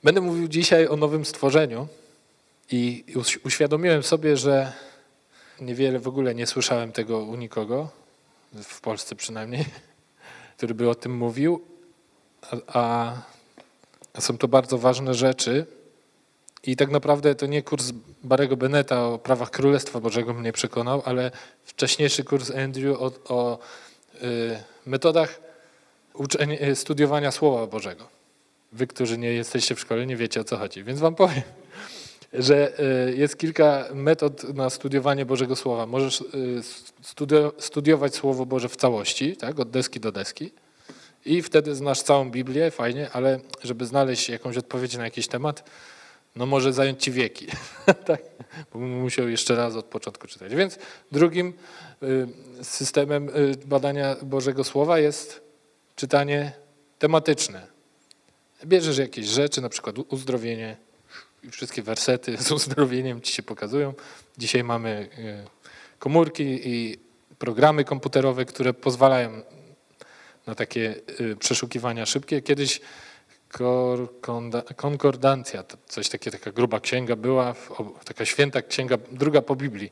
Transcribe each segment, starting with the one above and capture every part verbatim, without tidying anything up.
Będę mówił dzisiaj o nowym stworzeniu i uświadomiłem sobie, że niewiele w ogóle nie słyszałem tego u nikogo, w Polsce przynajmniej, który by o tym mówił, a, a są to bardzo ważne rzeczy. I tak naprawdę to nie kurs Barry'ego Beneta o prawach Królestwa Bożego mnie przekonał, ale wcześniejszy kurs Andrew o, o y, metodach uczenia, studiowania Słowa Bożego. Wy, którzy nie jesteście w szkole, nie wiecie, o co chodzi, więc wam powiem, że y, jest kilka metod na studiowanie Bożego Słowa. Możesz y, studio, studiować Słowo Boże w całości, tak, od deski do deski i wtedy znasz całą Biblię, fajnie, ale żeby znaleźć jakąś odpowiedź na jakiś temat, no może zająć ci wieki, tak? Bo musiał jeszcze raz od początku czytać. Więc drugim y, systemem y, badania Bożego Słowa jest czytanie tematyczne. Bierzesz jakieś rzeczy, na przykład uzdrowienie i wszystkie wersety z uzdrowieniem ci się pokazują. Dzisiaj mamy y, komórki i programy komputerowe, które pozwalają na takie y, przeszukiwania szybkie. Kiedyś konkordancja, coś takiego, taka gruba księga była, taka święta księga, druga po Biblii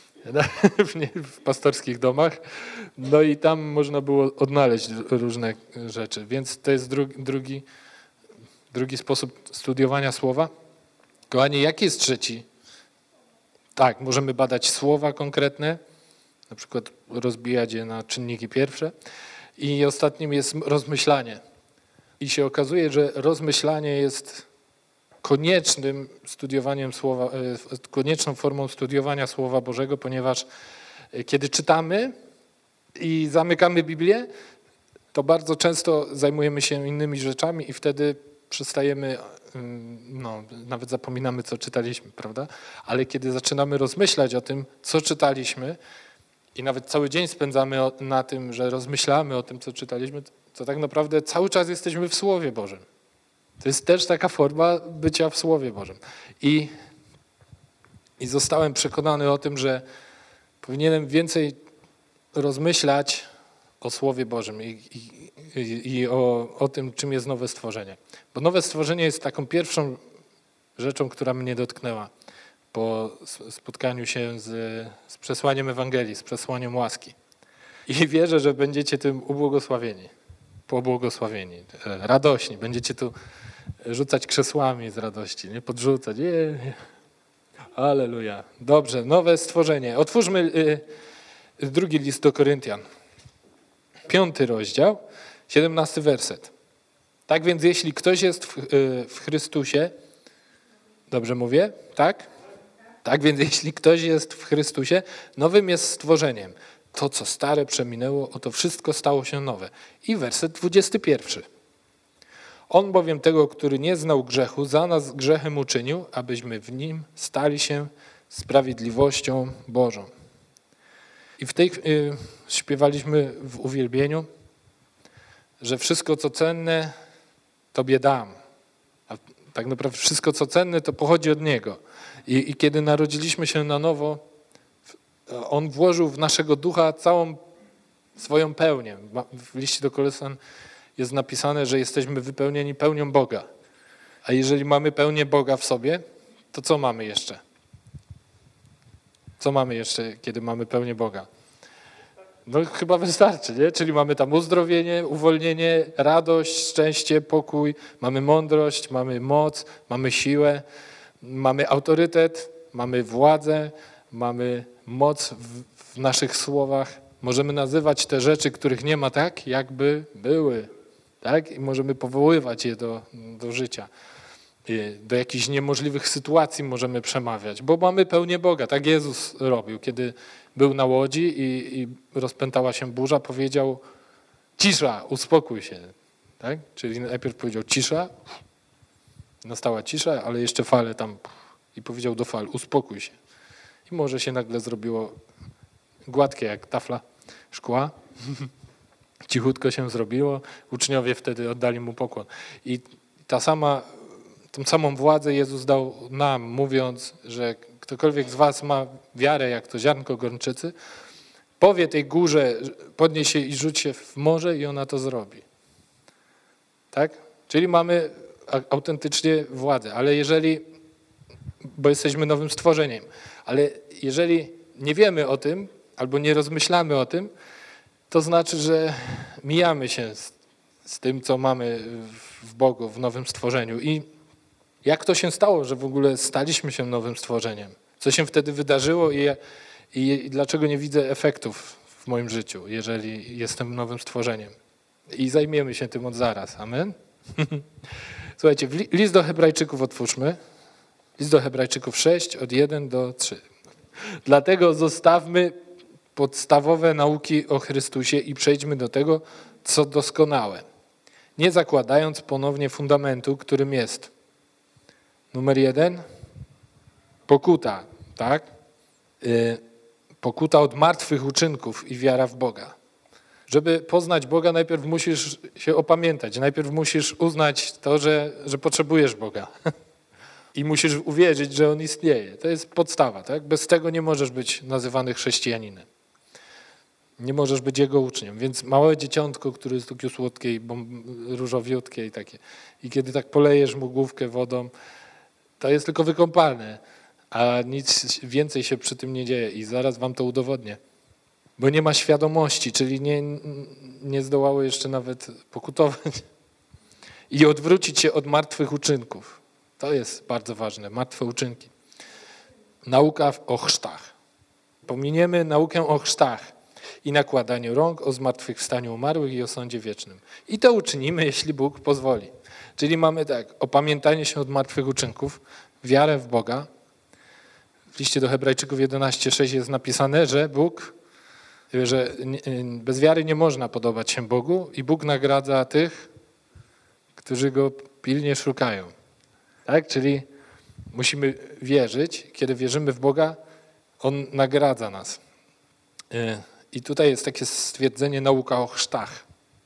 w pastorskich domach. No i tam można było odnaleźć różne rzeczy, więc to jest drugi, drugi, drugi sposób studiowania słowa. Kochani, jaki jest trzeci? Tak, możemy badać słowa konkretne, na przykład rozbijać je na czynniki pierwsze. I ostatnim jest rozmyślanie. I się okazuje, że rozmyślanie jest koniecznym studiowaniem słowa, konieczną formą studiowania Słowa Bożego, ponieważ kiedy czytamy i zamykamy Biblię, to bardzo często zajmujemy się innymi rzeczami i wtedy przestajemy, no, nawet zapominamy, co czytaliśmy, prawda? Ale kiedy zaczynamy rozmyślać o tym, co czytaliśmy i nawet cały dzień spędzamy na tym, że rozmyślamy o tym, co czytaliśmy, to tak naprawdę cały czas jesteśmy w Słowie Bożym. To jest też taka forma bycia w Słowie Bożym. I, i zostałem przekonany o tym, że powinienem więcej rozmyślać o Słowie Bożym i, i, i o, o tym, czym jest nowe stworzenie. Bo nowe stworzenie jest taką pierwszą rzeczą, która mnie dotknęła po spotkaniu się z, z przesłaniem Ewangelii, z przesłaniem łaski. I wierzę, że będziecie tym ubłogosławieni. Pobłogosławieni, radośni. Będziecie tu rzucać krzesłami z radości, nie podrzucać. Nie, nie. Alleluja. Dobrze, nowe stworzenie. Otwórzmy y, drugi list do Koryntian. Piąty rozdział, siedemnasty werset. Tak więc jeśli ktoś jest w, y, w Chrystusie, dobrze mówię? Tak? Tak więc jeśli ktoś jest w Chrystusie, nowym jest stworzeniem. To, co stare przeminęło, oto wszystko stało się nowe. I werset dwudziesty pierwszy. On bowiem tego, który nie znał grzechu, za nas grzechem uczynił, abyśmy w nim stali się sprawiedliwością Bożą. I w tej y, śpiewaliśmy w uwielbieniu, że wszystko, co cenne, Tobie dam. A tak naprawdę wszystko, co cenne, to pochodzi od Niego. I, i kiedy narodziliśmy się na nowo, On włożył w naszego ducha całą swoją pełnię. W liście do Kolosan jest napisane, że jesteśmy wypełnieni pełnią Boga. A jeżeli mamy pełnię Boga w sobie, to co mamy jeszcze? Co mamy jeszcze, kiedy mamy pełnię Boga? No chyba wystarczy, nie? Czyli mamy tam uzdrowienie, uwolnienie, radość, szczęście, pokój, mamy mądrość, mamy moc, mamy siłę, mamy autorytet, mamy władzę, mamy moc w, w naszych słowach. Możemy nazywać te rzeczy, których nie ma, tak, jakby były. Tak? I możemy powoływać je do, do życia. I do jakichś niemożliwych sytuacji możemy przemawiać, bo mamy pełnię Boga. Tak Jezus robił. Kiedy był na łodzi i, i rozpętała się burza, powiedział: cisza, uspokój się. Tak? Czyli najpierw powiedział cisza, nastała cisza, ale jeszcze fale tam i powiedział do fal: uspokój się. I morze się nagle zrobiło gładkie jak tafla szkła. Cichutko się zrobiło. Uczniowie wtedy oddali mu pokłon. I ta sama, tą samą władzę Jezus dał nam, mówiąc, że ktokolwiek z was ma wiarę jak to ziarnko gorczycy, powie tej górze: podnieś się i rzuć się w morze, i ona to zrobi. Tak? Czyli mamy autentycznie władzę. Ale jeżeli, bo jesteśmy nowym stworzeniem, ale jeżeli nie wiemy o tym, albo nie rozmyślamy o tym, to znaczy, że mijamy się z, z tym, co mamy w Bogu, w nowym stworzeniu. I jak to się stało, że w ogóle staliśmy się nowym stworzeniem? Co się wtedy wydarzyło i, i, i dlaczego nie widzę efektów w moim życiu, jeżeli jestem nowym stworzeniem? I zajmiemy się tym od zaraz. Amen? Słuchajcie, list do Hebrajczyków otwórzmy. List do Hebrajczyków sześć, od jeden do trzech. Dlatego zostawmy podstawowe nauki o Chrystusie i przejdźmy do tego, co doskonałe. Nie zakładając ponownie fundamentu, którym jest numer jeden, pokuta, tak? Yy, pokuta od martwych uczynków i wiara w Boga. Żeby poznać Boga, najpierw musisz się opamiętać, najpierw musisz uznać to, że, że potrzebujesz Boga. I musisz uwierzyć, że On istnieje. To jest podstawa, tak? Bez tego nie możesz być nazywany chrześcijaninem. Nie możesz być Jego uczniem. Więc małe dzieciątko, które jest takie słodkie i różowiutkie i takie. I kiedy tak polejesz mu główkę wodą, to jest tylko wykąpalne, a nic więcej się przy tym nie dzieje. I zaraz wam to udowodnię. Bo nie ma świadomości, czyli nie, nie zdołało jeszcze nawet pokutować i odwrócić się od martwych uczynków. To jest bardzo ważne, martwe uczynki. Nauka o chrztach. Pominiemy naukę o chrztach i nakładaniu rąk, o zmartwychwstaniu umarłych i o sądzie wiecznym. I to uczynimy, jeśli Bóg pozwoli. Czyli mamy tak, opamiętanie się od martwych uczynków, wiarę w Boga. W liście do Hebrajczyków jedenaście sześć jest napisane, że Bóg, że bez wiary nie można podobać się Bogu i Bóg nagradza tych, którzy Go pilnie szukają. Tak? Czyli musimy wierzyć, kiedy wierzymy w Boga, On nagradza nas. I tutaj jest takie stwierdzenie nauka o chrztach.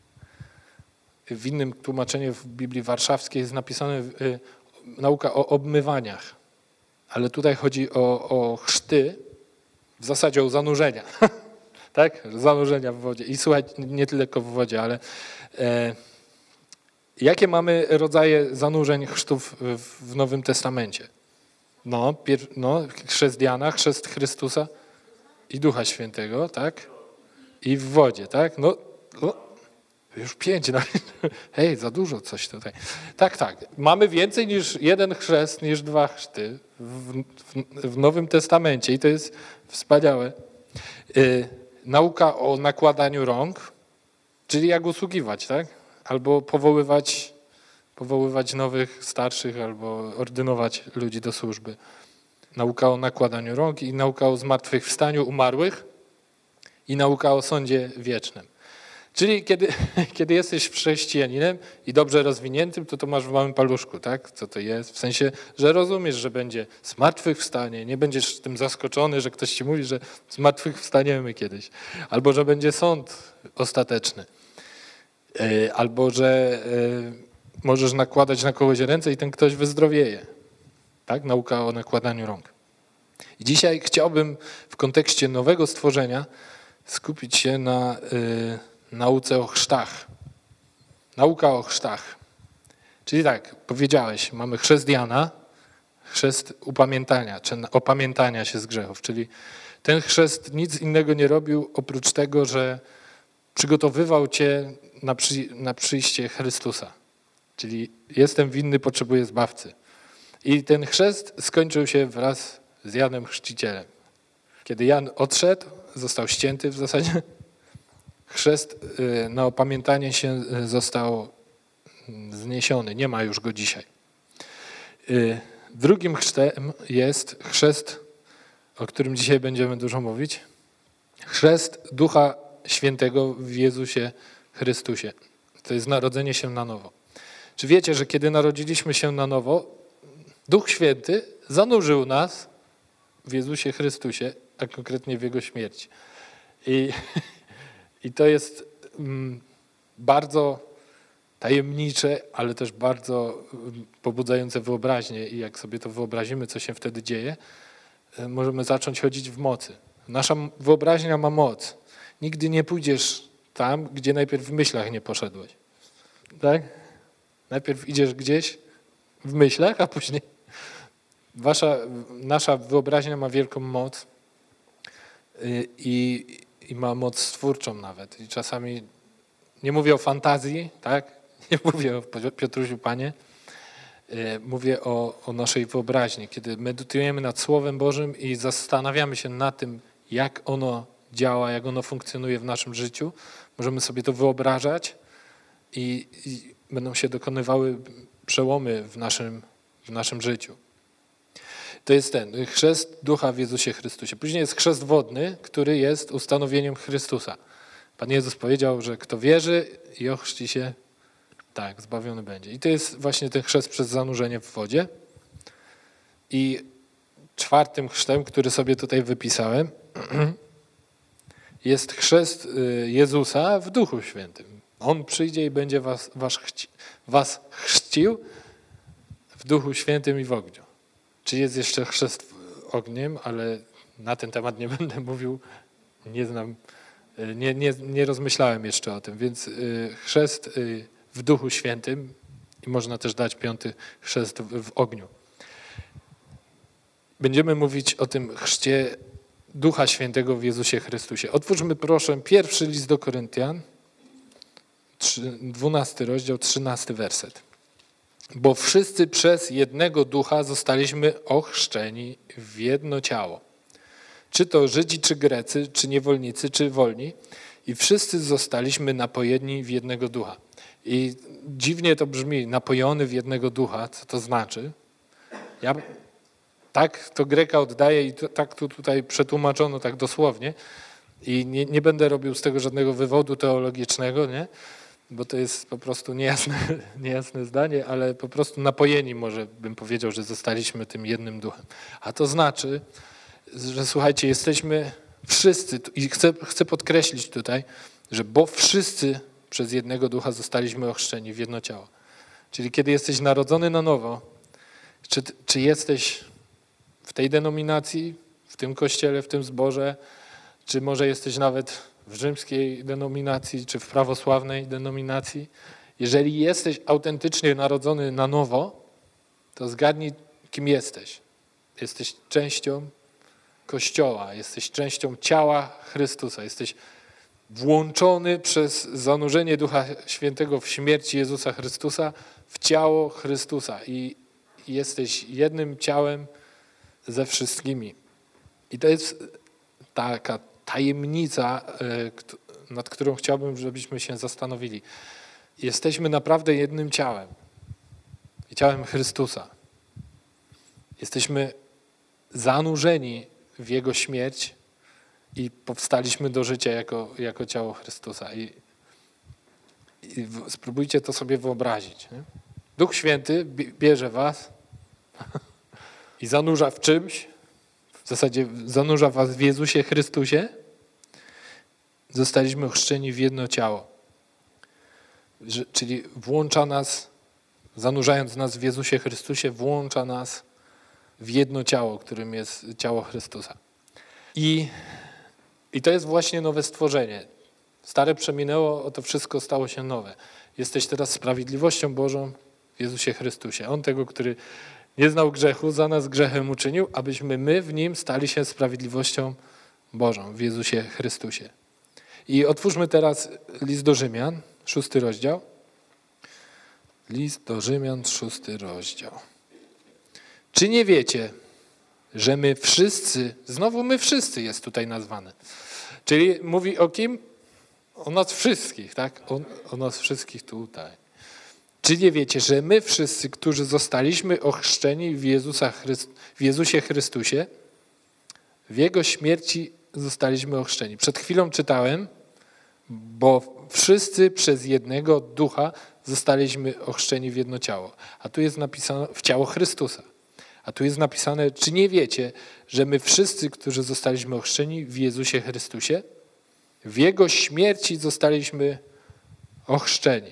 W innym tłumaczeniu w Biblii Warszawskiej jest napisane nauka o obmywaniach. Ale tutaj chodzi o, o chrzty, w zasadzie o zanurzenia. Tak? Zanurzenia w wodzie. I słuchaj, nie tylko w wodzie, ale e, jakie mamy rodzaje zanurzeń chrztów w, w Nowym Testamencie? No, pier, no, chrzest Jana, chrzest Chrystusa i Ducha Świętego, tak? I w wodzie, tak? No, no już pięć. No. Hej, za dużo coś tutaj. Tak, tak. Mamy więcej niż jeden chrzest, niż dwa chrzty w, w, w Nowym Testamencie i to jest wspaniałe. Yy, nauka o nakładaniu rąk, czyli jak usługiwać, tak? Albo powoływać, powoływać nowych, starszych, albo ordynować ludzi do służby. Nauka o nakładaniu rąk i nauka o zmartwychwstaniu umarłych i nauka o sądzie wiecznym. Czyli kiedy, kiedy jesteś chrześcijaninem i dobrze rozwiniętym, to to masz w małym paluszku, tak? Co to jest? W sensie, że rozumiesz, że będzie zmartwychwstanie, nie będziesz tym zaskoczony, że ktoś ci mówi, że zmartwychwstaniemy kiedyś. Albo, że będzie sąd ostateczny. Albo, że możesz nakładać na kogoś ręce i ten ktoś wyzdrowieje. Tak? Nauka o nakładaniu rąk. I dzisiaj chciałbym w kontekście nowego stworzenia skupić się na y, nauce o chrztach. Nauka o chrztach. Czyli tak, powiedziałeś, mamy chrzest Jana, chrzest upamiętania, czy opamiętania się z grzechów. Czyli ten chrzest nic innego nie robił oprócz tego, że przygotowywał cię na, przy, na przyjście Chrystusa. Czyli jestem winny, potrzebuję Zbawcy. I ten chrzest skończył się wraz z Janem Chrzcicielem. Kiedy Jan odszedł, został ścięty w zasadzie, chrzest na opamiętanie się został zniesiony. Nie ma już go dzisiaj. Drugim chrztem jest chrzest, o którym dzisiaj będziemy dużo mówić. Chrzest Ducha Świętego w Jezusie Chrystusie. To jest narodzenie się na nowo. Czy wiecie, że kiedy narodziliśmy się na nowo, Duch Święty zanurzył nas w Jezusie Chrystusie, a konkretnie w Jego śmierci. I, i to jest mm, bardzo tajemnicze, ale też bardzo pobudzające wyobraźnię. I jak sobie to wyobrazimy, co się wtedy dzieje, możemy zacząć chodzić w mocy. Nasza wyobraźnia ma moc. Nigdy nie pójdziesz tam, gdzie najpierw w myślach nie poszedłeś. Tak? Najpierw idziesz gdzieś, w myślach, a później wasza, nasza wyobraźnia ma wielką moc i, i ma moc stwórczą nawet. I czasami nie mówię o fantazji, tak? Nie mówię o Piotrusiu Panie, mówię o, o naszej wyobraźni, kiedy medytujemy nad Słowem Bożym i zastanawiamy się nad tym, jak ono działa, jak ono funkcjonuje w naszym życiu. Możemy sobie to wyobrażać i, i będą się dokonywały przełomy w naszym, w naszym życiu. To jest ten chrzest Ducha w Jezusie Chrystusie. Później jest chrzest wodny, który jest ustanowieniem Chrystusa. Pan Jezus powiedział, że kto wierzy i ochrzci się, tak, zbawiony będzie. I to jest właśnie ten chrzest przez zanurzenie w wodzie. I czwartym chrztem, który sobie tutaj wypisałem, jest chrzest Jezusa w Duchu Świętym. On przyjdzie i będzie was, was, chci, was chrzcił w Duchu Świętym i w ogniu. Czy jest jeszcze chrzest ogniem, ale na ten temat nie będę mówił, nie znam, nie, nie, nie rozmyślałem jeszcze o tym, więc chrzest w Duchu Świętym i można też dać piąty chrzest w, w ogniu. Będziemy mówić o tym chrzcie Ducha Świętego w Jezusie Chrystusie. Otwórzmy proszę pierwszy list do Koryntian, dwunasty rozdział, trzynasty werset. Bo wszyscy przez jednego Ducha zostaliśmy ochrzczeni w jedno ciało. Czy to Żydzi, czy Grecy, czy niewolnicy, czy wolni. I wszyscy zostaliśmy napojeni w jednego Ducha. I dziwnie to brzmi, napojony w jednego Ducha. Co to znaczy? Ja tak to Greka oddaje i to, tak to tutaj przetłumaczono tak dosłownie. I nie, nie będę robił z tego żadnego wywodu teologicznego, nie? Bo to jest po prostu niejasne, niejasne zdanie, ale po prostu napojeni może bym powiedział, że zostaliśmy tym jednym duchem. A to znaczy, że słuchajcie, jesteśmy wszyscy, i chcę, chcę podkreślić tutaj, że bo wszyscy przez jednego ducha zostaliśmy ochrzczeni w jedno ciało. Czyli kiedy jesteś narodzony na nowo, czy, czy jesteś w tej denominacji, w tym kościele, w tym zborze, czy może jesteś nawet w rzymskiej denominacji, czy w prawosławnej denominacji. Jeżeli jesteś autentycznie narodzony na nowo, to zgadnij, kim jesteś. Jesteś częścią Kościoła, jesteś częścią ciała Chrystusa, jesteś włączony przez zanurzenie Ducha Świętego w śmierci Jezusa Chrystusa w ciało Chrystusa i jesteś jednym ciałem ze wszystkimi. I to jest taka tajemnica, nad którą chciałbym, żebyśmy się zastanowili. Jesteśmy naprawdę jednym ciałem. I ciałem Chrystusa. Jesteśmy zanurzeni w Jego śmierć i powstaliśmy do życia jako, jako ciało Chrystusa. I, i spróbujcie to sobie wyobrazić. Nie? Duch Święty bierze was i zanurza w czymś, w zasadzie zanurza was w Jezusie Chrystusie. Zostaliśmy ochrzczeni w jedno ciało. Czyli włącza nas, zanurzając nas w Jezusie Chrystusie, włącza nas w jedno ciało, którym jest ciało Chrystusa. I, i to jest właśnie nowe stworzenie. Stare przeminęło, to wszystko stało się nowe. Jesteś teraz sprawiedliwością Bożą w Jezusie Chrystusie. On tego, który nie znał grzechu, za nas grzechem uczynił, abyśmy my w Nim stali się sprawiedliwością Bożą w Jezusie Chrystusie. I otwórzmy teraz list do Rzymian, szósty rozdział. List do Rzymian, szósty rozdział. Czy nie wiecie, że my wszyscy, znowu my wszyscy jest tutaj nazwane, czyli mówi o kim? O nas wszystkich, tak? O, o nas wszystkich tutaj. Czy nie wiecie, że my wszyscy, którzy zostaliśmy ochrzczeni w, Jezusa Chryst- w Jezusie Chrystusie, w Jego śmierci zostaliśmy ochrzczeni. Przed chwilą czytałem, bo wszyscy przez jednego ducha zostaliśmy ochrzczeni w jedno ciało. A tu jest napisane w ciało Chrystusa. A tu jest napisane, czy nie wiecie, że my wszyscy, którzy zostaliśmy ochrzczeni w Jezusie Chrystusie, w Jego śmierci zostaliśmy ochrzczeni.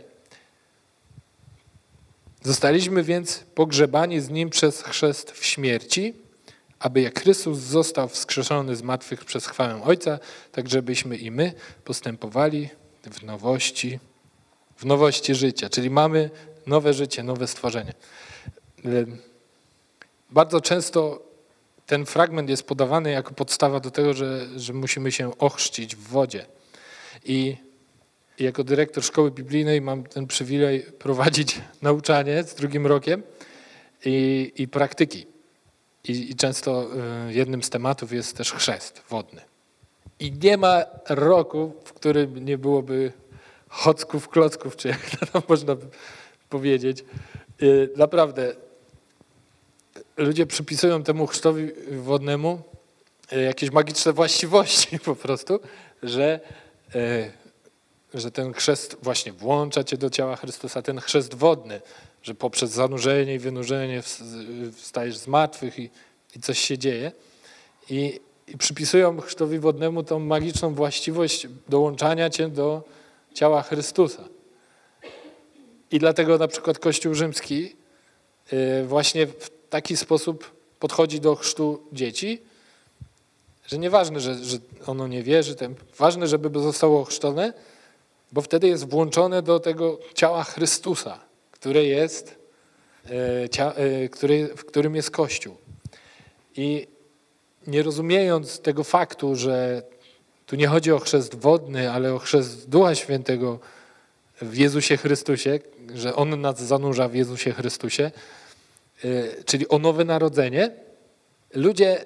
Zostaliśmy więc pogrzebani z Nim przez chrzest w śmierci, aby jak Chrystus został wskrzeszony z martwych przez chwałę Ojca, tak żebyśmy i my postępowali w nowości, w nowości życia. Czyli mamy nowe życie, nowe stworzenie. Bardzo często ten fragment jest podawany jako podstawa do tego, że, że musimy się ochrzcić w wodzie. I jako dyrektor szkoły biblijnej mam ten przywilej prowadzić nauczanie z drugim rokiem i, i praktyki. I, I często jednym z tematów jest też chrzest wodny. I nie ma roku, w którym nie byłoby chocków, klocków, czy jak to tam można powiedzieć. Naprawdę, ludzie przypisują temu chrztowi wodnemu jakieś magiczne właściwości po prostu, że, że ten chrzest właśnie włącza cię do ciała Chrystusa, ten chrzest wodny, że poprzez zanurzenie i wynurzenie wstajesz z martwych i, i coś się dzieje. I, i przypisują chrztowi wodnemu tą magiczną właściwość dołączania cię do ciała Chrystusa. I dlatego na przykład Kościół rzymski właśnie w taki sposób podchodzi do chrztu dzieci, że nieważne, że, że ono nie wierzy, ten, ważne, żeby zostało ochrzczone, bo wtedy jest włączone do tego ciała Chrystusa, które jest, cia, który, w którym jest Kościół. I nie rozumiejąc tego faktu, że tu nie chodzi o chrzest wodny, ale o chrzest Ducha Świętego w Jezusie Chrystusie, że On nas zanurza w Jezusie Chrystusie, czyli o nowe narodzenie, ludzie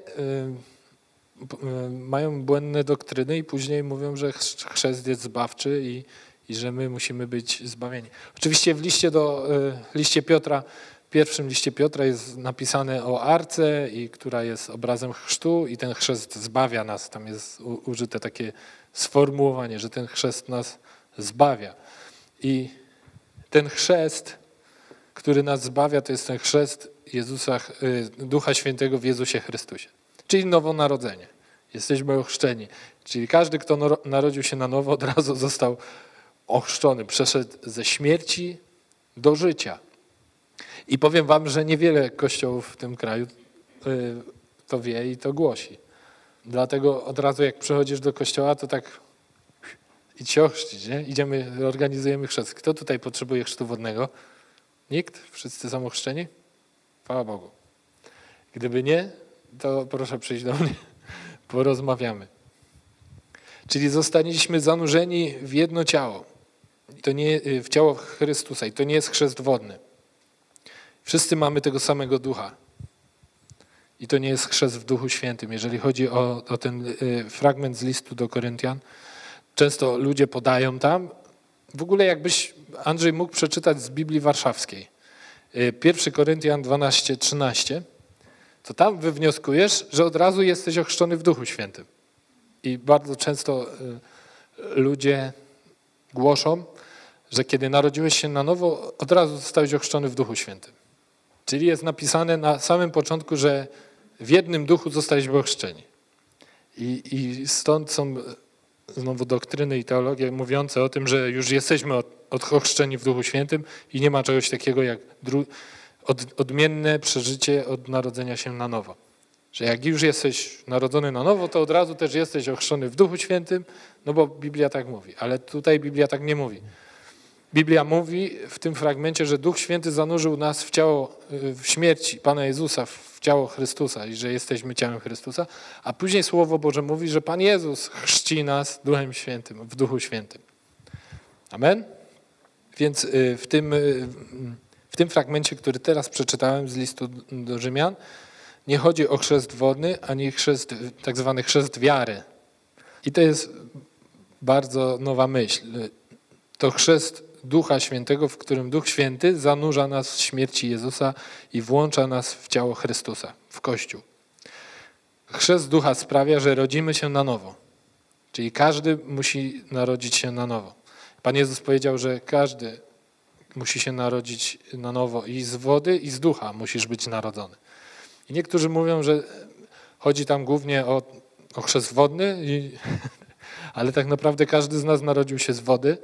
mają błędne doktryny i później mówią, że chrzest jest zbawczy i, i że my musimy być zbawieni. Oczywiście w liście do liście Piotra, w pierwszym liście Piotra jest napisane o arce, i która jest obrazem chrztu i ten chrzest zbawia nas. Tam jest użyte takie sformułowanie, że ten chrzest nas zbawia. I ten chrzest, który nas zbawia, to jest ten chrzest Jezusa, Ducha Świętego w Jezusie Chrystusie. Czyli nowonarodzenie. Jesteśmy ochrzczeni. Czyli każdy, kto narodził się na nowo, od razu został ochrzczony. Przeszedł ze śmierci do życia. I powiem wam, że niewiele kościołów w tym kraju to wie i to głosi. Dlatego od razu jak przychodzisz do kościoła, to tak idź się ochrzcić, nie? Idziemy, organizujemy chrzest. Kto tutaj potrzebuje chrztu wodnego? Nikt? Wszyscy są ochrzczeni? Chwała Bogu. Gdyby nie, to proszę przyjść do mnie, porozmawiamy. Czyli zostaliśmy zanurzeni w jedno ciało, to nie, w ciało Chrystusa i to nie jest chrzest wodny. Wszyscy mamy tego samego ducha i to nie jest chrzest w Duchu Świętym. Jeżeli chodzi o, o ten fragment z listu do Koryntian, często ludzie podają tam, w ogóle jakbyś Andrzej mógł przeczytać z Biblii Warszawskiej, pierwszy Koryntian dwanaście trzynaście, to tam wywnioskujesz, że od razu jesteś ochrzczony w Duchu Świętym. I bardzo często ludzie głoszą, że kiedy narodziłeś się na nowo, od razu zostałeś ochrzczony w Duchu Świętym. Czyli jest napisane na samym początku, że w jednym duchu zostaliśmy ochrzczeni. I, i stąd są znowu doktryny i teologie mówiące o tym, że już jesteśmy od, od ochrzczeni w Duchu Świętym i nie ma czegoś takiego jak dru, od, odmienne przeżycie od narodzenia się na nowo. Że jak już jesteś narodzony na nowo, to od razu też jesteś ochrzczony w Duchu Świętym, no bo Biblia tak mówi. Ale tutaj Biblia tak nie mówi. Biblia mówi w tym fragmencie, że Duch Święty zanurzył nas w ciało, w śmierci Pana Jezusa, w ciało Chrystusa i że jesteśmy ciałem Chrystusa, a później Słowo Boże mówi, że Pan Jezus chrzci nas Duchem Świętym, w Duchu Świętym. Amen? Więc w tym, w tym fragmencie, który teraz przeczytałem z listu do Rzymian, nie chodzi o chrzest wodny, ani chrzest, tak zwany chrzest wiary. I to jest bardzo nowa myśl. To chrzest Ducha Świętego, w którym Duch Święty zanurza nas w śmierci Jezusa i włącza nas w ciało Chrystusa, w Kościół. Chrzest Ducha sprawia, że rodzimy się na nowo. Czyli każdy musi narodzić się na nowo. Pan Jezus powiedział, że każdy musi się narodzić na nowo i z wody, i z ducha musisz być narodzony. I niektórzy mówią, że chodzi tam głównie o, o chrzest wodny, i, ale tak naprawdę każdy z nas narodził się z wody,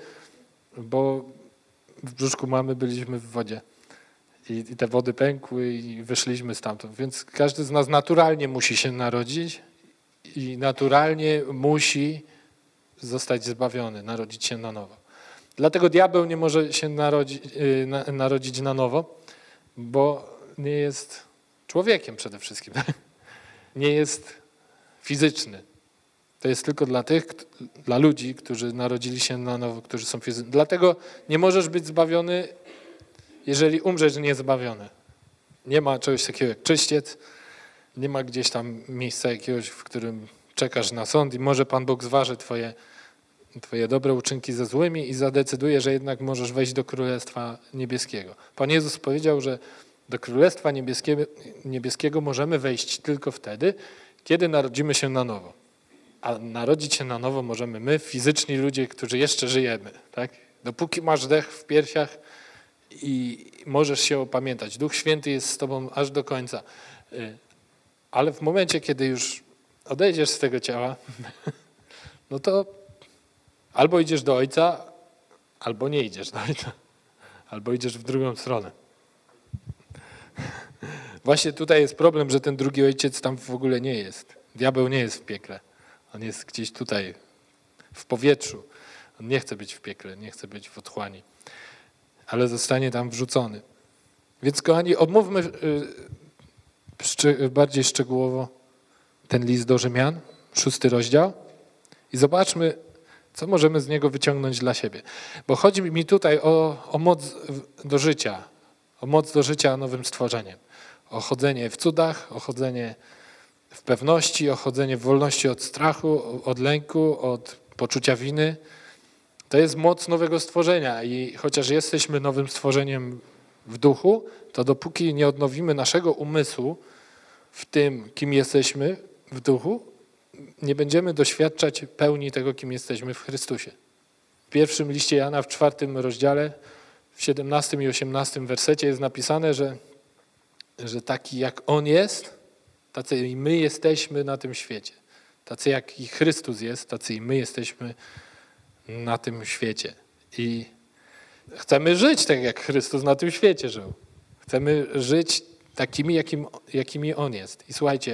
bo w brzuszku mamy byliśmy w wodzie i, i te wody pękły i wyszliśmy stamtąd. Więc każdy z nas naturalnie musi się narodzić i naturalnie musi zostać zbawiony, narodzić się na nowo. Dlatego diabeł nie może się narodzi, na, narodzić na nowo, bo nie jest człowiekiem przede wszystkim. Nie jest fizyczny. To jest tylko dla tych, dla ludzi, którzy narodzili się na nowo, którzy są fizyczni. Dlatego nie możesz być zbawiony, jeżeli umrzesz niezbawiony. Nie ma czegoś takiego jak czyściec, nie ma gdzieś tam miejsca jakiegoś, w którym czekasz na sąd i może Pan Bóg zważy twoje, twoje dobre uczynki ze złymi i zadecyduje, że jednak możesz wejść do Królestwa Niebieskiego. Pan Jezus powiedział, że do Królestwa Niebieskiego, Niebieskiego możemy wejść tylko wtedy, kiedy narodzimy się na nowo. A narodzić się na nowo możemy my, fizyczni ludzie, którzy jeszcze żyjemy. Tak? Dopóki masz dech w piersiach i możesz się opamiętać. Duch Święty jest z tobą aż do końca. Ale w momencie, kiedy już odejdziesz z tego ciała, no to albo idziesz do Ojca, albo nie idziesz do Ojca. Albo idziesz w drugą stronę. Właśnie tutaj jest problem, że ten drugi ojciec tam w ogóle nie jest. Diabeł nie jest w piekle. On jest gdzieś tutaj, w powietrzu. On nie chce być w piekle, nie chce być w otchłani. Ale zostanie tam wrzucony. Więc kochani, omówmy bardziej szczegółowo ten list do Rzymian, szósty rozdział i zobaczmy, co możemy z niego wyciągnąć dla siebie. Bo chodzi mi tutaj o, o moc do życia, o moc do życia nowym stworzeniem. O chodzenie w cudach, o chodzenie w pewności, o chodzenie w wolności od strachu, od lęku, od poczucia winy. To jest moc nowego stworzenia i chociaż jesteśmy nowym stworzeniem w duchu, to dopóki nie odnowimy naszego umysłu w tym, kim jesteśmy w duchu, nie będziemy doświadczać pełni tego, kim jesteśmy w Chrystusie. W pierwszym liście Jana w czwartym rozdziale, w siedemnastym i osiemnastym wersecie jest napisane, że, że taki jak On jest, tacy i my jesteśmy na tym świecie. Tacy jak i Chrystus jest, tacy i my jesteśmy na tym świecie. I chcemy żyć tak, jak Chrystus na tym świecie żył. Chcemy żyć takimi, jakim, jakimi On jest. I słuchajcie,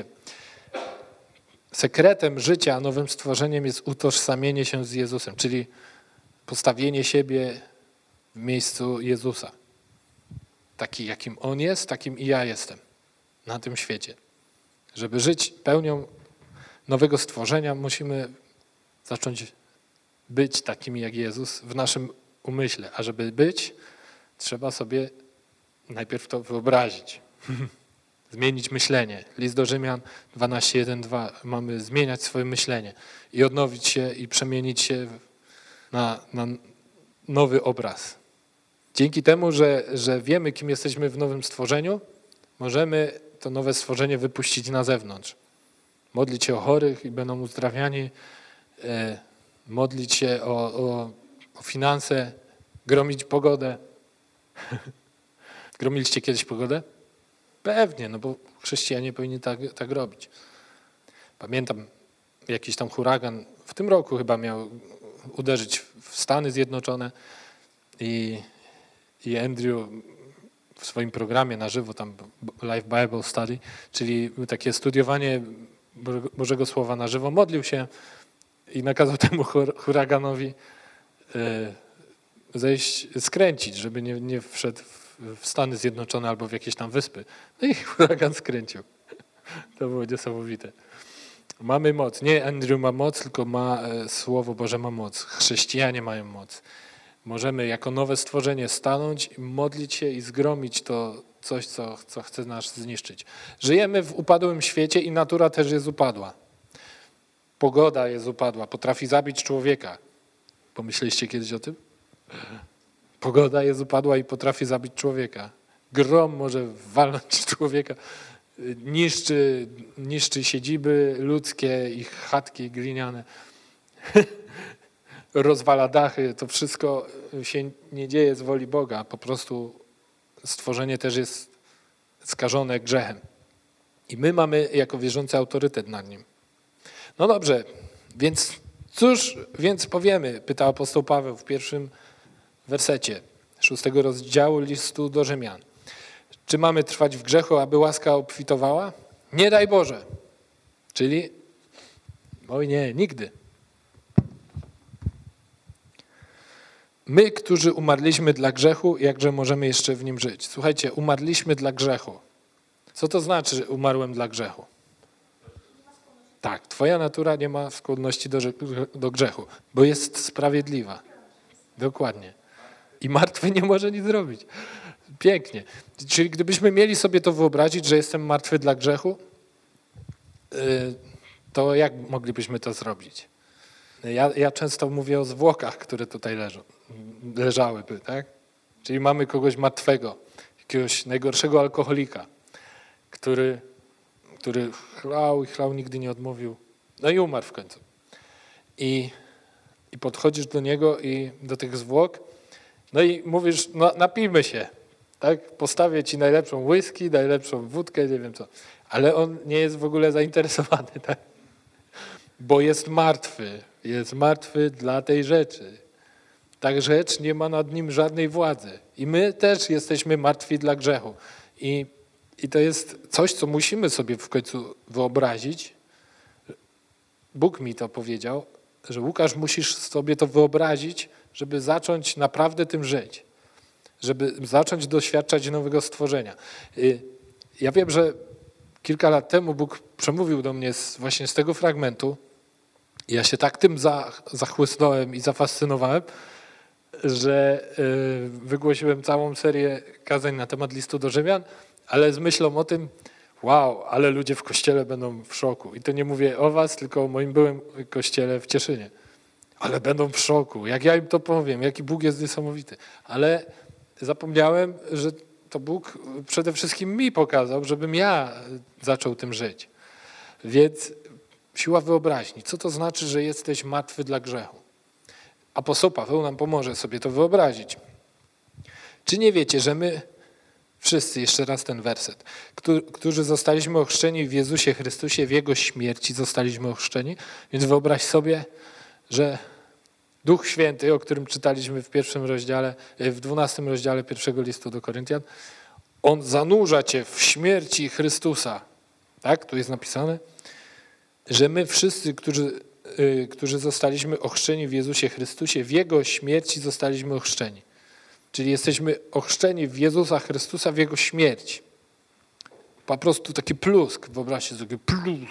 sekretem życia nowym stworzeniem jest utożsamienie się z Jezusem, czyli postawienie siebie w miejscu Jezusa. Taki, jakim On jest, takim i ja jestem na tym świecie. Żeby żyć pełnią nowego stworzenia, musimy zacząć być takimi jak Jezus w naszym umyśle. A żeby być, trzeba sobie najpierw to wyobrazić. Zmienić myślenie. List do Rzymian dwanaście, jeden, dwa. Mamy zmieniać swoje myślenie i odnowić się i przemienić się na, na nowy obraz. Dzięki temu, że, że wiemy, kim jesteśmy w nowym stworzeniu, możemy to nowe stworzenie wypuścić na zewnątrz. Modlić się o chorych i będą uzdrawiani, e, modlić się o, o, o finanse, gromić pogodę. Gromiliście kiedyś pogodę? Pewnie, no bo chrześcijanie powinni tak, tak robić. Pamiętam jakiś tam huragan, w tym roku chyba miał uderzyć w Stany Zjednoczone i, i Andrew w swoim programie na żywo, tam Live Bible Study, czyli takie studiowanie Bożego Słowa na żywo, modlił się i nakazał temu huraganowi zejść, skręcić, żeby nie, nie wszedł w Stany Zjednoczone albo w jakieś tam wyspy. No i huragan skręcił. To było niesamowite. Mamy moc. Nie Andrew ma moc, tylko ma Słowo Boże ma moc. Chrześcijanie mają moc. Możemy jako nowe stworzenie stanąć, modlić się i zgromić to coś, co, co chce nas zniszczyć. Żyjemy w upadłym świecie i natura też jest upadła. Pogoda jest upadła, potrafi zabić człowieka. Pomyśleliście kiedyś o tym? Pogoda jest upadła i potrafi zabić człowieka. Grom może walnąć człowieka. Niszczy, niszczy siedziby ludzkie, ich chatki gliniane. Rozwala dachy. To wszystko się nie dzieje z woli Boga. Po prostu stworzenie też jest skażone grzechem. I my mamy jako wierzący autorytet nad nim. No dobrze, więc cóż więc powiemy, pyta apostoł Paweł w pierwszym wersecie szóstego rozdziału listu do Rzymian. Czy mamy trwać w grzechu, aby łaska obfitowała? Nie daj Boże. Czyli, oj nie, nigdy. My, którzy umarliśmy dla grzechu, jakże możemy jeszcze w nim żyć? Słuchajcie, umarliśmy dla grzechu. Co to znaczy, że umarłem dla grzechu? Tak, twoja natura nie ma skłonności do, do grzechu, bo jest sprawiedliwa. Dokładnie. I martwy nie może nic zrobić. Pięknie. Czyli gdybyśmy mieli sobie to wyobrazić, że jestem martwy dla grzechu, to jak moglibyśmy to zrobić? Ja, ja często mówię o zwłokach, które tutaj leżą, leżałyby, tak? Czyli mamy kogoś martwego, jakiegoś najgorszego alkoholika, który, który chlał i chlał, nigdy nie odmówił, no i umarł w końcu. I, i podchodzisz do niego i do tych zwłok, no i mówisz, no napijmy się, tak? Postawię ci najlepszą whisky, najlepszą wódkę, nie wiem co. Ale on nie jest w ogóle zainteresowany, tak? Bo jest martwy. Jest martwy dla tej rzeczy. Ta rzecz nie ma nad nim żadnej władzy. I my też jesteśmy martwi dla grzechu. I, i to jest coś, co musimy sobie w końcu wyobrazić. Bóg mi to powiedział, że Łukasz, musisz sobie to wyobrazić, żeby zacząć naprawdę tym żyć. Żeby zacząć doświadczać nowego stworzenia. Ja wiem, że kilka lat temu Bóg przemówił do mnie z, właśnie z tego fragmentu. Ja się tak tym za, zachłysnąłem i zafascynowałem, że y, wygłosiłem całą serię kazań na temat listu do Rzymian, ale z myślą o tym, wow, ale ludzie w kościele będą w szoku. I to nie mówię o was, tylko o moim byłym kościele w Cieszynie. Ale będą w szoku. Jak ja im to powiem, jaki Bóg jest niesamowity. Ale zapomniałem, że to Bóg przede wszystkim mi pokazał, żebym ja zaczął tym żyć. Więc siła wyobraźni. Co to znaczy, że jesteś martwy dla grzechu? Apostoł Paweł nam pomoże sobie to wyobrazić. Czy nie wiecie, że my wszyscy, jeszcze raz ten werset, którzy zostaliśmy ochrzczeni w Jezusie Chrystusie, w Jego śmierci zostaliśmy ochrzczeni? Więc wyobraź sobie, że Duch Święty, o którym czytaliśmy w pierwszym rozdziale, w dwunastym rozdziale pierwszego listu do Koryntian, On zanurza cię w śmierci Chrystusa. Tak? Tu jest napisane, że my wszyscy, którzy, yy, którzy zostaliśmy ochrzczeni w Jezusie Chrystusie, w Jego śmierci zostaliśmy ochrzczeni. Czyli jesteśmy ochrzczeni w Jezusa Chrystusa, w Jego śmierci. Po prostu taki plusk, wyobraźcie sobie, plusk.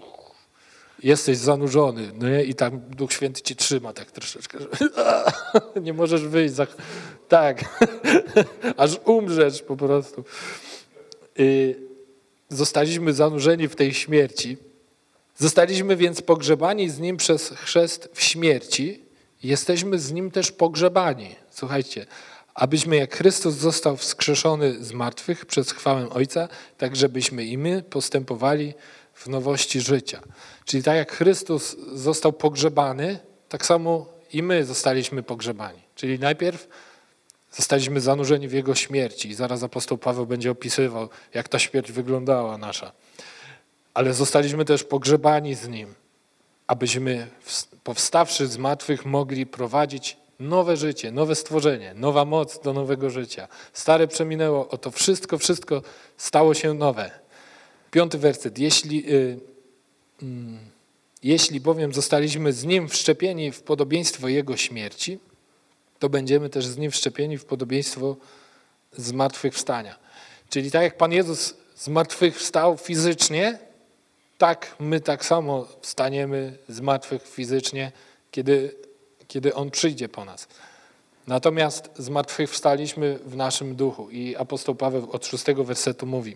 Jesteś zanurzony, no nie? I tam Duch Święty cię trzyma tak troszeczkę. Nie możesz wyjść. Za... Tak, aż umrzesz po prostu. Yy, zostaliśmy zanurzeni w tej śmierci. Zostaliśmy więc pogrzebani z Nim przez chrzest w śmierci. Jesteśmy z Nim też pogrzebani. Słuchajcie, abyśmy jak Chrystus został wskrzeszony z martwych przez chwałę Ojca, tak żebyśmy i my postępowali w nowości życia. Czyli tak jak Chrystus został pogrzebany, tak samo i my zostaliśmy pogrzebani. Czyli najpierw zostaliśmy zanurzeni w Jego śmierci i zaraz apostoł Paweł będzie opisywał, jak ta śmierć wyglądała nasza. Ale zostaliśmy też pogrzebani z Nim, abyśmy powstawszy z martwych mogli prowadzić nowe życie, nowe stworzenie, nowa moc do nowego życia. Stare przeminęło, oto wszystko, wszystko stało się nowe. Piąty werset. Jeśli, y, y, jeśli bowiem zostaliśmy z Nim wszczepieni w podobieństwo Jego śmierci, to będziemy też z Nim wszczepieni w podobieństwo zmartwychwstania. Czyli tak jak Pan Jezus zmartwychwstał fizycznie, tak my tak samo wstaniemy z martwych fizycznie, kiedy, kiedy On przyjdzie po nas. Natomiast zmartwychwstaliśmy w naszym duchu i apostoł Paweł od szóstego wersetu mówi: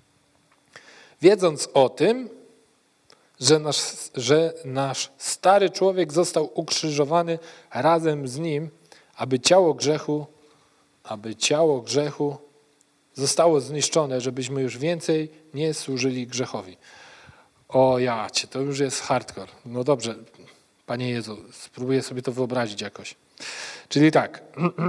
wiedząc o tym, że nasz, że nasz stary człowiek został ukrzyżowany razem z Nim, aby ciało grzechu, aby ciało grzechu zostało zniszczone, żebyśmy już więcej nie służyli grzechowi. O jacie, to już jest hardcore. No dobrze, Panie Jezu, spróbuję sobie to wyobrazić jakoś. Czyli tak,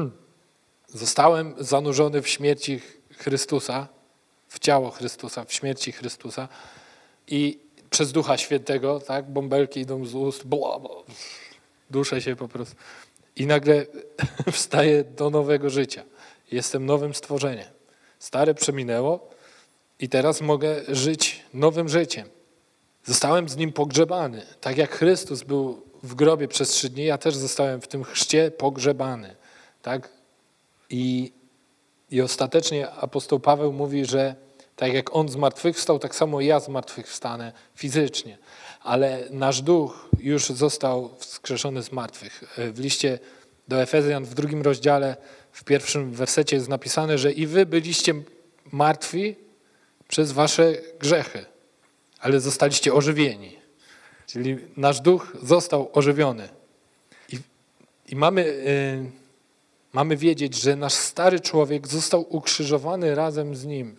zostałem zanurzony w śmierci Chrystusa, w ciało Chrystusa, w śmierci Chrystusa i przez Ducha Świętego, tak, bąbelki idą z ust, bla, bla, duszę się po prostu. I nagle wstaję do nowego życia. Jestem nowym stworzeniem. Stare przeminęło i teraz mogę żyć nowym życiem. Zostałem z Nim pogrzebany. Tak jak Chrystus był w grobie przez trzy dni, ja też zostałem w tym chrzcie pogrzebany. Tak? I, i ostatecznie apostoł Paweł mówi, że Tak jak On zmartwychwstał, tak samo ja zmartwychwstanę fizycznie. Ale nasz duch już został wskrzeszony z martwych. W liście do Efezjan w drugim rozdziale, w pierwszym wersecie jest napisane, że i wy byliście martwi przez wasze grzechy, ale zostaliście ożywieni. Czyli nasz duch został ożywiony. I, i mamy, yy, mamy wiedzieć, że nasz stary człowiek został ukrzyżowany razem z Nim.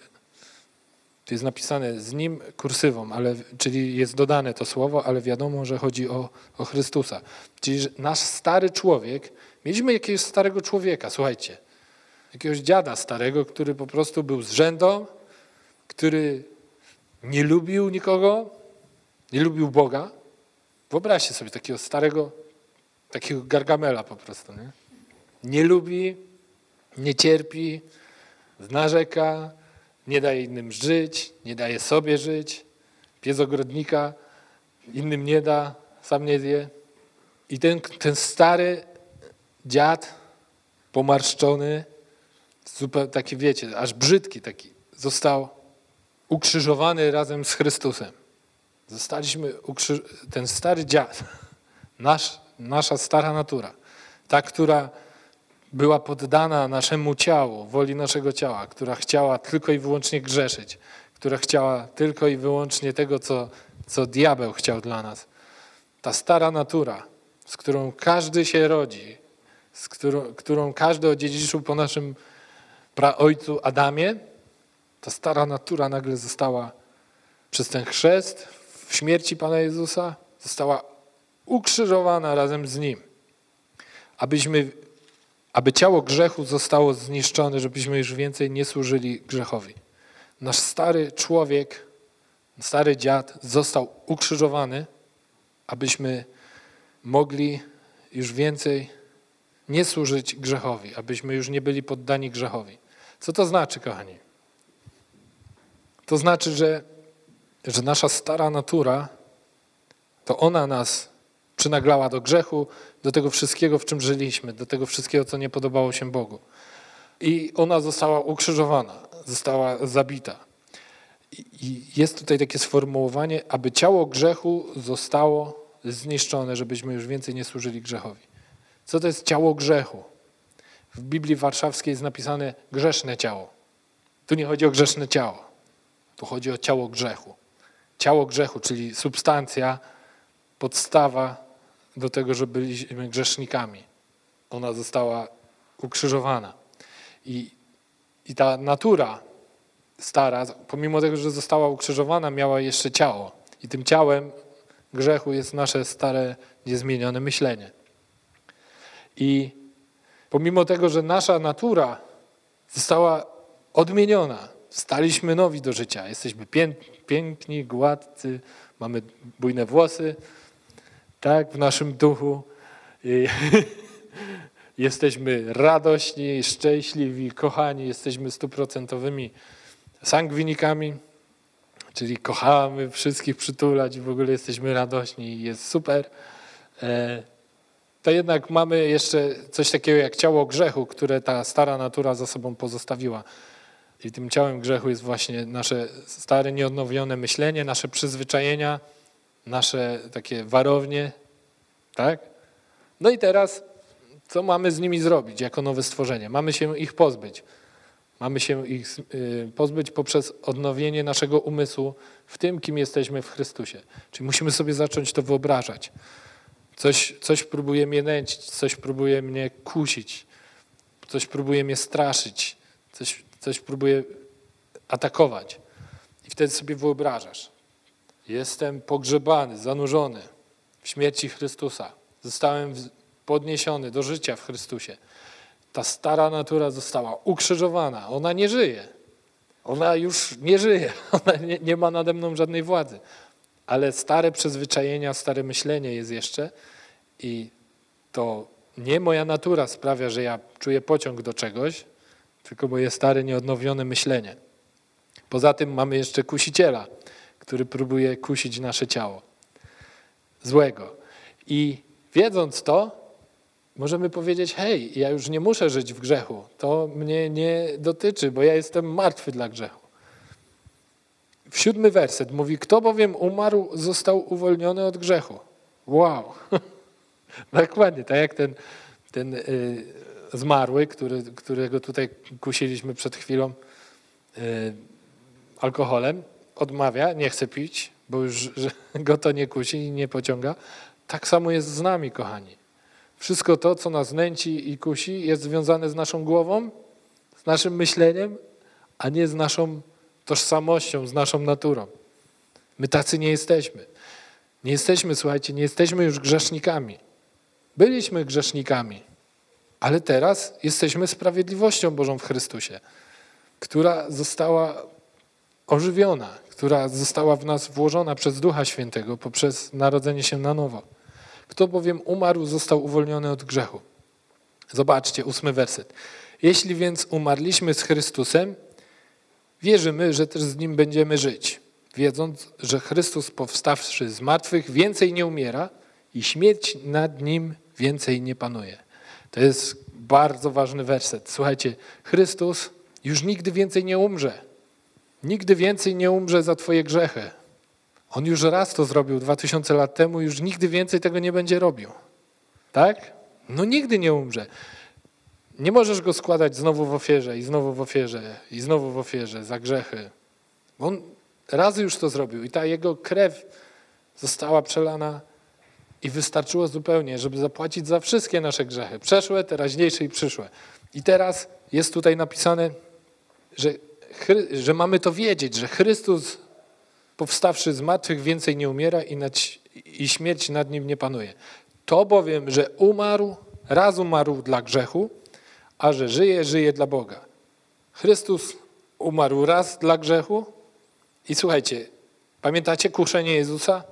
Tu jest napisane z Nim kursywą, ale, czyli jest dodane to słowo, ale wiadomo, że chodzi o, o Chrystusa. Czyli że nasz stary człowiek, mieliśmy jakiegoś starego człowieka, słuchajcie, jakiegoś dziada starego, który po prostu był zrzędą, który nie lubił nikogo, nie lubił Boga. Wyobraźcie sobie takiego starego, takiego Gargamela po prostu. Nie, nie lubi, nie cierpi, narzeka, nie daje innym żyć, nie daje sobie żyć, pies ogrodnika, innym nie da, sam nie zje. I ten, ten stary dziad, pomarszczony, zupełnie taki wiecie, aż brzydki taki, został ukrzyżowany razem z Chrystusem. Zostaliśmy, ukrzyż... ten stary dziad, nasz, nasza stara natura, ta, która była poddana naszemu ciału, woli naszego ciała, która chciała tylko i wyłącznie grzeszyć, która chciała tylko i wyłącznie tego, co, co diabeł chciał dla nas. Ta stara natura, z którą każdy się rodzi, z którą, którą każdy odziedziczył po naszym praojcu Adamie, ta stara natura nagle została przez ten chrzest w śmierci Pana Jezusa, została ukrzyżowana razem z Nim, abyśmy, aby ciało grzechu zostało zniszczone, żebyśmy już więcej nie służyli grzechowi. Nasz stary człowiek, stary dziad został ukrzyżowany, abyśmy mogli już więcej nie służyć grzechowi, abyśmy już nie byli poddani grzechowi. Co to znaczy, kochani? To znaczy, że, że nasza stara natura, to ona nas przynaglała do grzechu, do tego wszystkiego, w czym żyliśmy, do tego wszystkiego, co nie podobało się Bogu. I ona została ukrzyżowana, została zabita. I jest tutaj takie sformułowanie, aby ciało grzechu zostało zniszczone, żebyśmy już więcej nie służyli grzechowi. Co to jest ciało grzechu? W Biblii Warszawskiej jest napisane grzeszne ciało. Tu nie chodzi o grzeszne ciało. Tu chodzi o ciało grzechu. Ciało grzechu, czyli substancja, podstawa do tego, że byliśmy grzesznikami. Ona została ukrzyżowana. I, i ta natura stara, pomimo tego, że została ukrzyżowana, miała jeszcze ciało. I tym ciałem grzechu jest nasze stare, niezmienione myślenie. I pomimo tego, że nasza natura została odmieniona, staliśmy nowi do życia. Jesteśmy piękni, gładcy, mamy bujne włosy, tak, w naszym duchu. I jesteśmy radośni, szczęśliwi, kochani, jesteśmy stuprocentowymi sangwinikami, czyli kochamy wszystkich przytulać i w ogóle jesteśmy radośni i jest super. To jednak mamy jeszcze coś takiego jak ciało grzechu, które ta stara natura za sobą pozostawiła. I tym ciałem grzechu jest właśnie nasze stare, nieodnowione myślenie, nasze przyzwyczajenia, nasze takie warownie, tak? No i teraz, co mamy z nimi zrobić jako nowe stworzenie? Mamy się ich pozbyć. Mamy się ich pozbyć poprzez odnowienie naszego umysłu w tym, kim jesteśmy w Chrystusie. Czyli musimy sobie zacząć to wyobrażać. Coś, coś próbuje mnie nęcić, coś próbuje mnie kusić, coś próbuje mnie straszyć, coś, coś próbuje atakować. I wtedy sobie wyobrażasz. Jestem pogrzebany, zanurzony w śmierci Chrystusa. Zostałem podniesiony do życia w Chrystusie. Ta stara natura została ukrzyżowana. Ona nie żyje. Ona już nie żyje. Ona nie, nie ma nade mną żadnej władzy. Ale stare przyzwyczajenia, stare myślenie jest jeszcze i to nie moja natura sprawia, że ja czuję pociąg do czegoś, tylko moje stare, nieodnowione myślenie. Poza tym mamy jeszcze kusiciela, który próbuje kusić nasze ciało. Złego. I wiedząc to, możemy powiedzieć, hej, ja już nie muszę żyć w grzechu. To mnie nie dotyczy, bo ja jestem martwy dla grzechu. w siódmy werset mówi, kto bowiem umarł, został uwolniony od grzechu. Wow. Dokładnie, tak jak ten, ten y, zmarły, który, którego tutaj kusiliśmy przed chwilą y, alkoholem, odmawia, nie chce pić, bo już że go to nie kusi i nie pociąga. Tak samo jest z nami, kochani. Wszystko to, co nas nęci i kusi, jest związane z naszą głową, z naszym myśleniem, a nie z naszą tożsamością, z naszą naturą. My tacy nie jesteśmy. Nie jesteśmy, słuchajcie, nie jesteśmy już grzesznikami. Byliśmy grzesznikami, ale teraz jesteśmy sprawiedliwością Bożą w Chrystusie, która została ożywiona, która została w nas włożona przez Ducha Świętego poprzez narodzenie się na nowo. Kto bowiem umarł, został uwolniony od grzechu. Zobaczcie, ósmy werset. Jeśli więc umarliśmy z Chrystusem, wierzymy, że też z Nim będziemy żyć, wiedząc, że Chrystus powstawszy z martwych więcej nie umiera i śmierć nad Nim więcej nie panuje. To jest bardzo ważny werset. Słuchajcie, Chrystus już nigdy więcej nie umrze. Nigdy więcej nie umrze za twoje grzechy. On już raz to zrobił dwa tysiące lat temu, już nigdy więcej tego nie będzie robił. Tak? No nigdy nie umrze. Nie możesz go składać znowu w ofierze i znowu w ofierze i znowu w ofierze za grzechy. On razy już to zrobił i ta jego krew została przelana i wystarczyło zupełnie, żeby zapłacić za wszystkie nasze grzechy. Przeszłe, teraźniejsze i przyszłe. I teraz jest tutaj napisane, że, że mamy to wiedzieć, że Chrystus powstawszy z martwych więcej nie umiera i, nad, i śmierć nad Nim nie panuje. To bowiem, że umarł, raz umarł dla grzechu, a że żyje, żyje dla Boga. Chrystus umarł raz dla grzechu i słuchajcie, pamiętacie kuszenie Jezusa?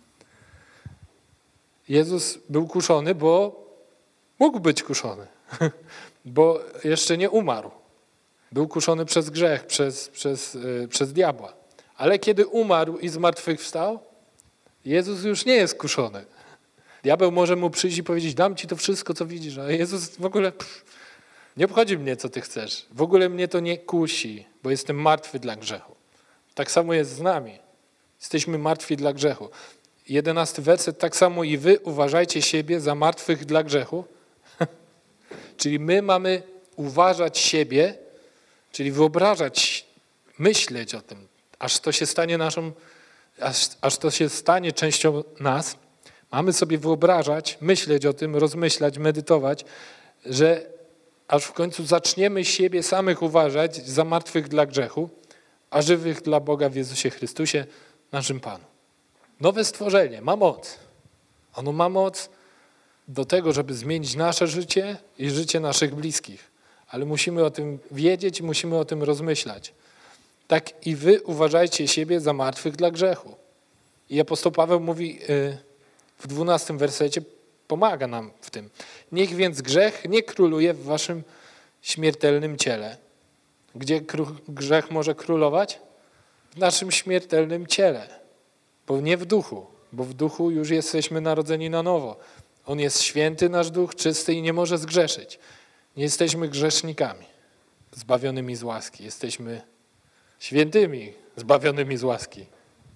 Jezus był kuszony, bo mógł być kuszony, bo jeszcze nie umarł. Był kuszony przez grzech, przez, przez, yy, przez diabła. Ale kiedy umarł i zmartwychwstał, Jezus już nie jest kuszony. Diabeł może mu przyjść i powiedzieć, dam ci to wszystko, co widzisz, a Jezus w ogóle, pff, nie obchodzi mnie, co ty chcesz. W ogóle mnie to nie kusi, bo jestem martwy dla grzechu. Tak samo jest z nami. Jesteśmy martwi dla grzechu. Jedenasty werset, tak samo i wy uważajcie siebie za martwych dla grzechu. Czyli my mamy uważać siebie, czyli wyobrażać, myśleć o tym, aż to się stanie naszą, aż, aż to się stanie częścią nas. Mamy sobie wyobrażać, myśleć o tym, rozmyślać, medytować, że aż w końcu zaczniemy siebie samych uważać za martwych dla grzechu, a żywych dla Boga w Jezusie Chrystusie, naszym Panu. Nowe stworzenie ma moc. Ono ma moc do tego, żeby zmienić nasze życie i życie naszych bliskich. Ale musimy o tym wiedzieć i musimy o tym rozmyślać. Tak i wy uważajcie siebie za martwych dla grzechu. I apostoł Paweł mówi w dwunastym wersecie, pomaga nam w tym. Niech więc grzech nie króluje w waszym śmiertelnym ciele. Gdzie grzech może królować? W naszym śmiertelnym ciele. Bo nie w duchu, bo w duchu już jesteśmy narodzeni na nowo. On jest święty, nasz duch, czysty i nie może zgrzeszyć. Nie jesteśmy grzesznikami, zbawionymi z łaski. Jesteśmy świętymi, zbawionymi z łaski.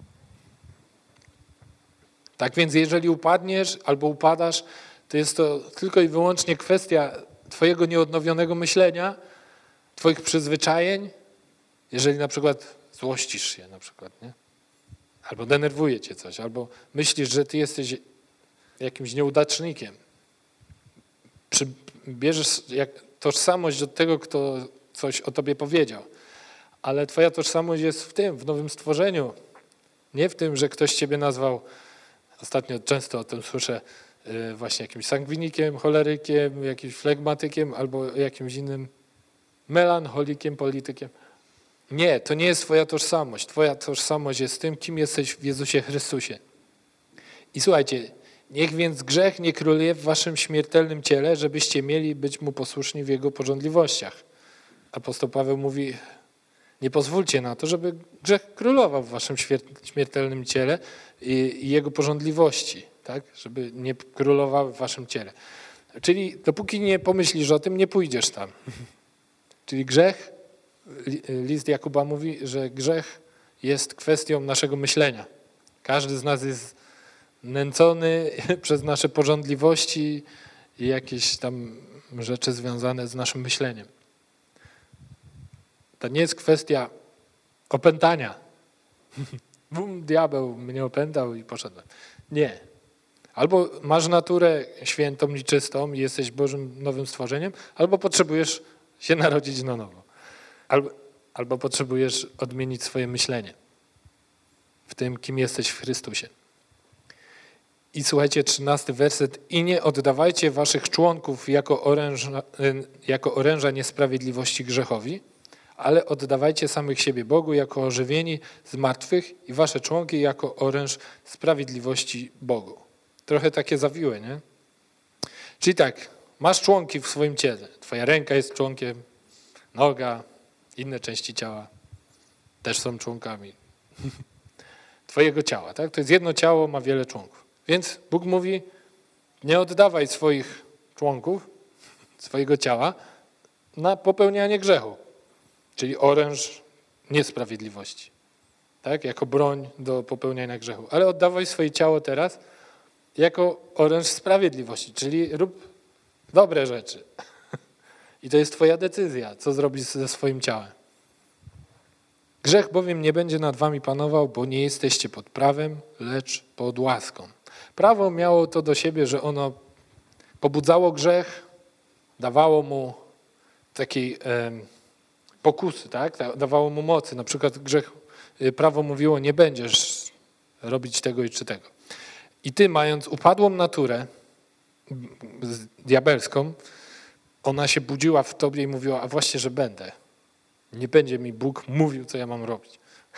Tak więc jeżeli upadniesz albo upadasz, to jest to tylko i wyłącznie kwestia twojego nieodnowionego myślenia, twoich przyzwyczajeń, jeżeli na przykład złościsz się, na przykład, nie? Albo denerwuje cię coś, albo myślisz, że ty jesteś jakimś nieudacznikiem. Bierzesz tożsamość od tego, kto coś o tobie powiedział. Ale twoja tożsamość jest w tym, w nowym stworzeniu. Nie w tym, że ktoś ciebie nazwał, ostatnio często o tym słyszę, właśnie jakimś sangwinikiem, cholerykiem, jakimś flegmatykiem albo jakimś innym melancholikiem, politykiem. Nie, to nie jest twoja tożsamość. Twoja tożsamość jest tym, kim jesteś w Jezusie Chrystusie. I słuchajcie, niech więc grzech nie króluje w waszym śmiertelnym ciele, żebyście mieli być mu posłuszni w jego pożądliwościach. Apostoł Paweł mówi, nie pozwólcie na to, żeby grzech królował w waszym śmiertelnym ciele i jego pożądliwości, tak? Żeby nie królował w waszym ciele. Czyli dopóki nie pomyślisz o tym, nie pójdziesz tam. Czyli grzech, list Jakuba mówi, że grzech jest kwestią naszego myślenia. Każdy z nas jest nęcony przez nasze pożądliwości i jakieś tam rzeczy związane z naszym myśleniem. To nie jest kwestia opętania. Bum, diabeł mnie opętał i poszedłem. Nie. Albo masz naturę świętą i czystą i jesteś Bożym nowym stworzeniem, albo potrzebujesz się narodzić na nowo. Albo, albo potrzebujesz odmienić swoje myślenie w tym, kim jesteś w Chrystusie. I słuchajcie, trzynasty werset. I nie oddawajcie waszych członków jako oręża, jako oręża niesprawiedliwości grzechowi, ale oddawajcie samych siebie Bogu jako ożywieni z martwych i wasze członki jako oręż sprawiedliwości Bogu. Trochę takie zawiłe, nie? Czyli tak, masz członki w swoim ciele. Twoja ręka jest członkiem, noga, inne części ciała też są członkami twojego ciała. Tak? To jest jedno ciało, ma wiele członków. Więc Bóg mówi, nie oddawaj swoich członków, swojego ciała na popełnianie grzechu, czyli oręż niesprawiedliwości, tak? Jako broń do popełniania grzechu. Ale oddawaj swoje ciało teraz jako oręż sprawiedliwości, czyli rób dobre rzeczy. I to jest twoja decyzja, co zrobisz ze swoim ciałem. Grzech bowiem nie będzie nad wami panował, bo nie jesteście pod prawem, lecz pod łaską. Prawo miało to do siebie, że ono pobudzało grzech, dawało mu takiej e, pokusy, tak? Dawało mu mocy. Na przykład grzech, prawo mówiło, nie będziesz robić tego i czy tego. I ty, mając upadłą naturę diabelską, ona się budziła w tobie i mówiła, a właśnie, że będę. Nie będzie mi Bóg mówił, co ja mam robić.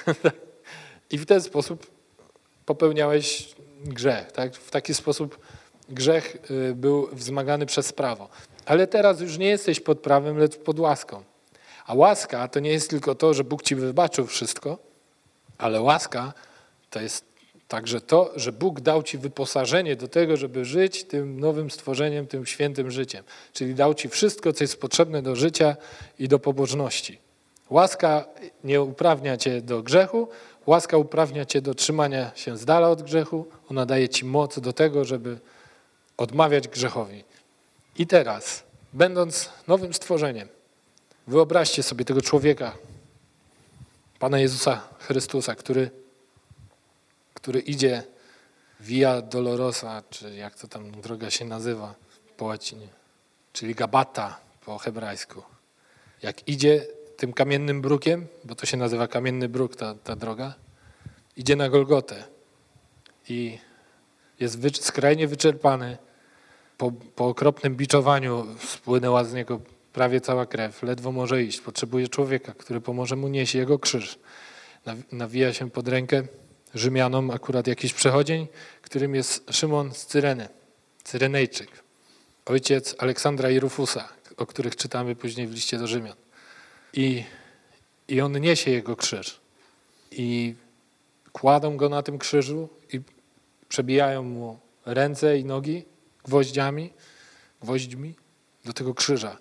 I w ten sposób popełniałeś grzech. Tak? W taki sposób grzech był wzmagany przez prawo. Ale teraz już nie jesteś pod prawem, lecz pod łaską. A łaska to nie jest tylko to, że Bóg ci wybaczył wszystko, ale łaska to jest także to, że Bóg dał ci wyposażenie do tego, żeby żyć tym nowym stworzeniem, tym świętym życiem. Czyli dał ci wszystko, co jest potrzebne do życia i do pobożności. Łaska nie uprawnia cię do grzechu, łaska uprawnia cię do trzymania się z dala od grzechu. Ona daje ci moc do tego, żeby odmawiać grzechowi. I teraz, będąc nowym stworzeniem, wyobraźcie sobie tego człowieka, Pana Jezusa Chrystusa, który, który idzie Via Dolorosa, czy jak to tam droga się nazywa po łacinie, czyli Gabata po hebrajsku. Jak idzie tym kamiennym brukiem, bo to się nazywa kamienny bruk, ta, ta droga, idzie na Golgotę i jest wy, skrajnie wyczerpany. Po, po okropnym biczowaniu spłynęła z niego prawie cała krew, ledwo może iść. Potrzebuje człowieka, który pomoże mu nieść jego krzyż. Nawija się pod rękę Rzymianom akurat jakiś przechodzień, którym jest Szymon z Cyreny, Cyrenejczyk, ojciec Aleksandra i Rufusa, o których czytamy później w liście do Rzymian. I, i on niesie jego krzyż. I kładą go na tym krzyżu i przebijają mu ręce i nogi gwoździami, gwoźdźmi do tego krzyża.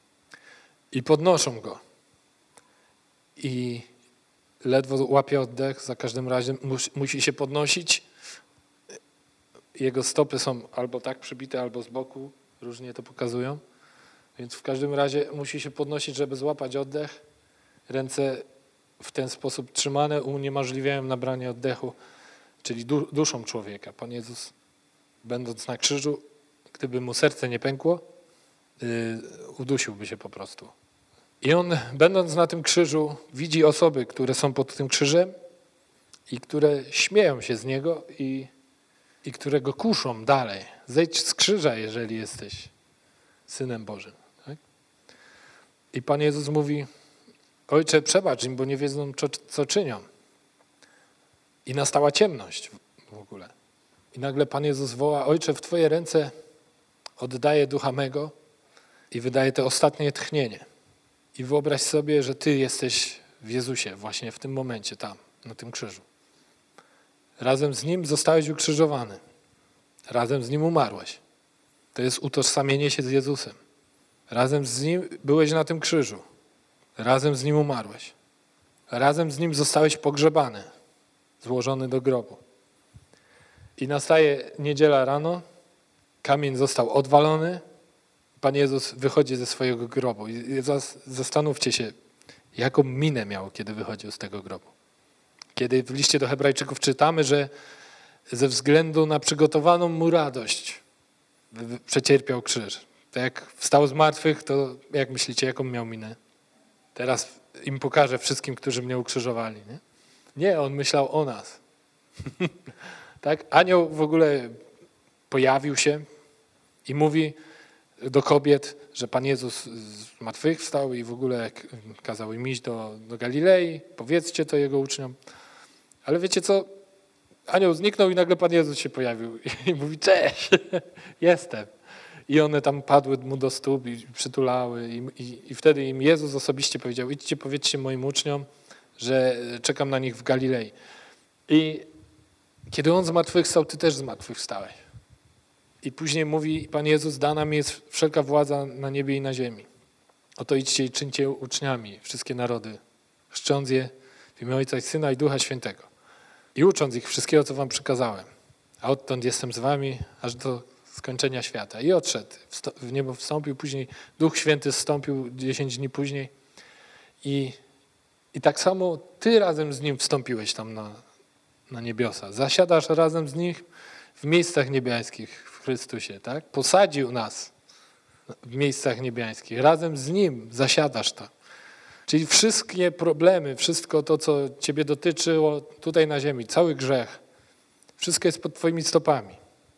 I podnoszą go. I ledwo łapie oddech, za każdym razem musi, musi się podnosić. Jego stopy są albo tak przybite, albo z boku. Różnie to pokazują. Więc w każdym razie musi się podnosić, żeby złapać oddech. Ręce w ten sposób trzymane uniemożliwiają nabranie oddechu, czyli du- duszą człowieka. Pan Jezus, będąc na krzyżu, gdyby mu serce nie pękło, yy, udusiłby się po prostu. I on, będąc na tym krzyżu, widzi osoby, które są pod tym krzyżem i które śmieją się z niego i, i które go kuszą dalej. Zejdź z krzyża, jeżeli jesteś Synem Bożym. Tak? I Pan Jezus mówi, Ojcze, przebacz im, bo nie wiedzą, co, co czynią. I nastała ciemność w ogóle. I nagle Pan Jezus woła, Ojcze, w Twoje ręce oddaję ducha mego i wydaję to ostatnie tchnienie. I wyobraź sobie, że Ty jesteś w Jezusie właśnie w tym momencie, tam, na tym krzyżu. Razem z Nim zostałeś ukrzyżowany. Razem z Nim umarłeś. To jest utożsamienie się z Jezusem. Razem z Nim byłeś na tym krzyżu. Razem z Nim umarłeś. razem z Nim zostałeś pogrzebany, złożony do grobu. I nastaje niedziela rano, kamień został odwalony, Pan Jezus wychodzi ze swojego grobu. I zastanówcie się, jaką minę miał, kiedy wychodził z tego grobu. Kiedy w liście do Hebrajczyków czytamy, że ze względu na przygotowaną mu radość przecierpiał krzyż. To jak wstał z martwych, to jak myślicie, jaką miał minę? Teraz im pokażę wszystkim, którzy mnie ukrzyżowali. Nie, nie on myślał o nas. Tak? Anioł w ogóle pojawił się i mówi do kobiet, że Pan Jezus z martwych wstał i w ogóle kazał im iść do, do Galilei. Powiedzcie to Jego uczniom. Ale wiecie co? Anioł zniknął i nagle Pan Jezus się pojawił i mówi: cześć, jestem. I one tam padły mu do stóp i przytulały. I, i, I wtedy im Jezus osobiście powiedział: idźcie, powiedzcie moim uczniom, że czekam na nich w Galilei. I kiedy On zmartwychwstał, ty też zmartwychwstałeś. I później mówi Pan Jezus: dana mi jest wszelka władza na niebie i na ziemi. Oto idźcie i czyńcie uczniami wszystkie narody, chrzcząc je w imię Ojca i Syna i Ducha Świętego. I ucząc ich wszystkiego, co wam przykazałem. A odtąd jestem z wami aż do skończenia świata. I odszedł, w niebo wstąpił, później Duch Święty zstąpił dziesięć dni później. I, i tak samo ty razem z Nim wstąpiłeś tam na, na niebiosa. Zasiadasz razem z Nim w miejscach niebiańskich w Chrystusie. Tak? Posadził nas w miejscach niebiańskich. Razem z Nim zasiadasz tam. Czyli wszystkie problemy, wszystko to, co ciebie dotyczyło tutaj na ziemi, cały grzech, wszystko jest pod twoimi stopami.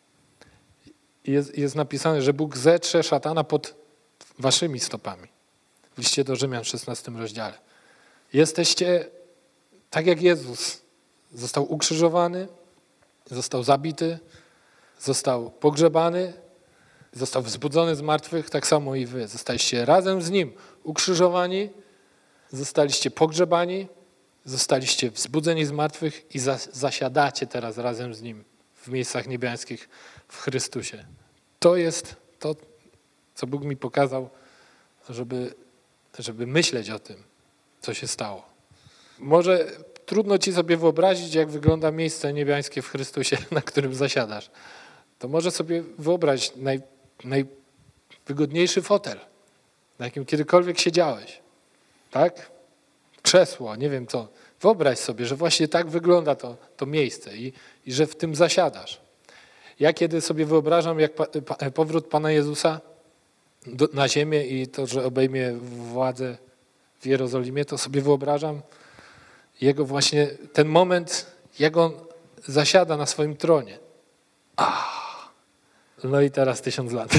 Jest, jest napisane, że Bóg zetrze szatana pod waszymi stopami. W liście do Rzymian w szesnastym rozdziale. Jesteście tak jak Jezus. Został ukrzyżowany, został zabity, został pogrzebany, został wzbudzony z martwych, tak samo i wy. Zostaliście razem z Nim ukrzyżowani, zostaliście pogrzebani, zostaliście wzbudzeni z martwych i zasiadacie teraz razem z Nim w miejscach niebiańskich w Chrystusie. To jest to, co Bóg mi pokazał, żeby, żeby myśleć o tym, co się stało. Może trudno ci sobie wyobrazić, jak wygląda miejsce niebiańskie w Chrystusie, na którym zasiadasz. To może sobie wyobraź naj, najwygodniejszy fotel, na jakim kiedykolwiek siedziałeś. Tak? Krzesło, nie wiem co. Wyobraź sobie, że właśnie tak wygląda to, to miejsce i, i że w tym zasiadasz. Ja kiedy sobie wyobrażam, jak pa, pa, powrót Pana Jezusa do, na ziemię i to, że obejmie władzę w Jerozolimie, to sobie wyobrażam Jego właśnie ten moment, jak On zasiada na swoim tronie. Ah, no i teraz tysiąc lat.